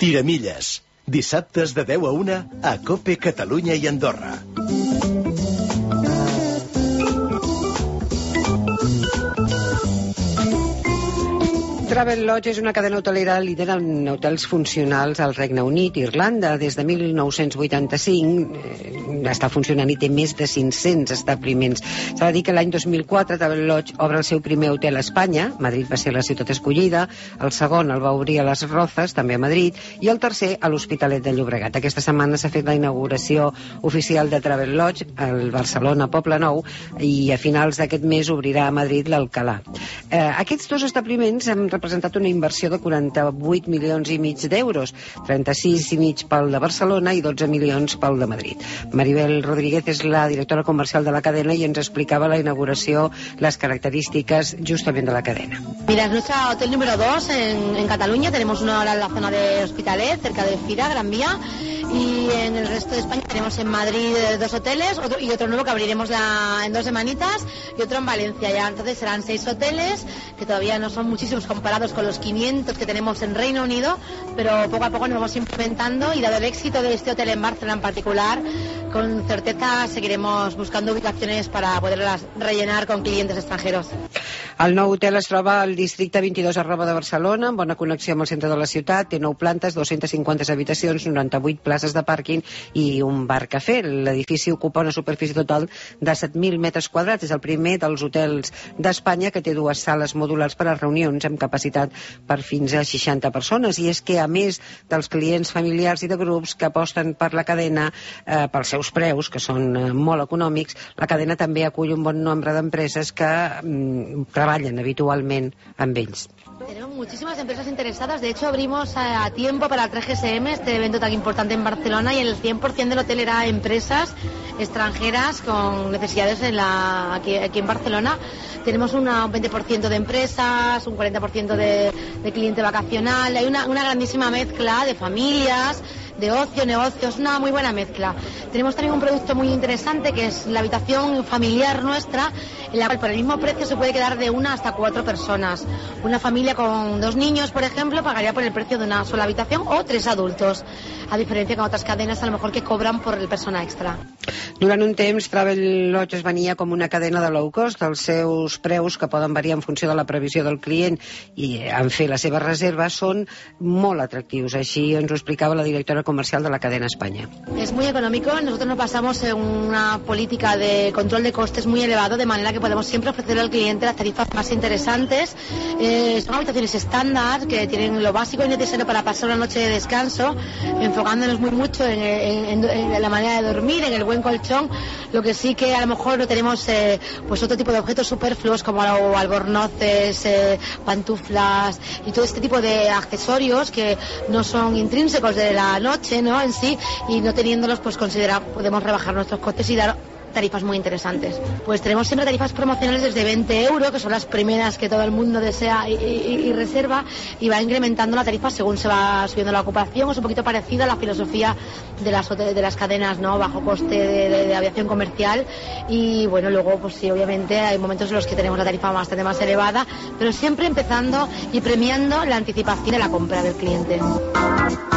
Tiramilles. Dissabtes de 10 a 1 a COPE Catalunya i Andorra. Travelodge és una cadena hotelera líder en hotels funcionals al Regne Unit i Irlanda. Des de 1985 està funcionant i té més de 500 establiments. S'ha de dir que l'any 2004 Travelodge obre el seu primer hotel a Espanya. Madrid va ser la ciutat escollida. El segon el va obrir a Les Rozas, també a Madrid, i el tercer a l'Hospitalet de Llobregat. Aquesta setmana s'ha fet la inauguració oficial de Travelodge al Barcelona Poble Nou i a finals d'aquest mes obrirà a Madrid l'Alcalà. Aquests dos establiments han representat una inversió de 48 milions i mig d'euros, 36 i mig pel de Barcelona i 12 milions pel de Madrid. Maribel Rodríguez és la directora comercial de la cadena i ens explicava la inauguració, las características justamente de la cadena. Mira, es nuestro hotel número 2 en Cataluña. Tenemos uno ahora en la zona de Hospitalet, cerca de Fira, Gran Vía. Y en el resto de España tenemos en Madrid 2 hoteles y otro nuevo que abriremos en 2 semanitas y otro en Valencia ya. Entonces serán 6 hoteles, que todavía no son muchísimos comparados con los 500 que tenemos en Reino Unido, pero poco a poco nos vamos implementando y dado el éxito de este hotel en Barcelona en particular, con certeza seguiremos buscando ubicaciones para poderlas rellenar con clientes extranjeros. El nou hotel es troba al districte 22 arroba de Barcelona, amb bona connexió amb el centre de la ciutat, té 9 plantes, 250 habitacions, 98 places de pàrquing i un bar-cafè. L'edifici ocupa una superfície total de 7.000 metres quadrats. És el primer dels hotels d'Espanya que té 2 sales modulars per a reunions amb capacitat per fins a 60 persones. I és que, a més dels clients familiars i de grups que aposten per la cadena pels seus preus, que són molt econòmics, la cadena també acull un bon nombre d'empreses que treballen habitualment amb ells. Tenemos muchísimas empresas interesadas. De hecho, abrimos a tiempo para el 3GSM, este evento tan importante en Barcelona, y el 100% del hotel era empresas extranjeras con necesidades aquí en Barcelona. Tenemos un 20% de empresas, un 40% de cliente vacacional. Hay una grandísima mezcla de familias, de ocio, negocios, una muy buena mezcla. Tenemos también un producto muy interesante que es la habitación familiar nuestra, en la cual por el mismo precio se puede quedar de 1 hasta 4 personas. Una familia con 2 niños, por ejemplo, pagaría por el precio de una sola habitación, o 3 adultos, a diferencia con otras cadenas a lo mejor que cobran por el persona extra. Durant un temps, Travelodge es venia com una cadena de low cost. Els seus preus, que poden variar en funció de la previsió del client i en fer la seva reserva, són molt atractius. Així ens ho explicava la directora comercial de la cadena España. Es muy económico. Nosotros nos basamos en una política de control de costes muy elevado, de manera que podemos siempre ofrecerle al cliente las tarifas más interesantes. Son habitaciones estándar que tienen lo básico y necesario para pasar una noche de descanso, enfocándonos muy mucho en la manera de dormir, en el buen colchón. Lo que sí que a lo mejor no tenemos pues otro tipo de objetos superfluos como albornoces, pantuflas y todo este tipo de accesorios que no son intrínsecos de la noche, ¿no?, en sí, y no teniéndolos, pues podemos rebajar nuestros costes y dar tarifas muy interesantes. Pues tenemos siempre tarifas promocionales desde 20 euros, que son las primeras que todo el mundo desea y reserva, y va incrementando la tarifa según se va subiendo la ocupación. Es un poquito parecida a la filosofía de las cadenas, ¿no?, bajo coste de aviación comercial. Y bueno, luego pues sí, obviamente hay momentos en los que tenemos la tarifa bastante más elevada, pero siempre empezando y premiando la anticipación de la compra del cliente.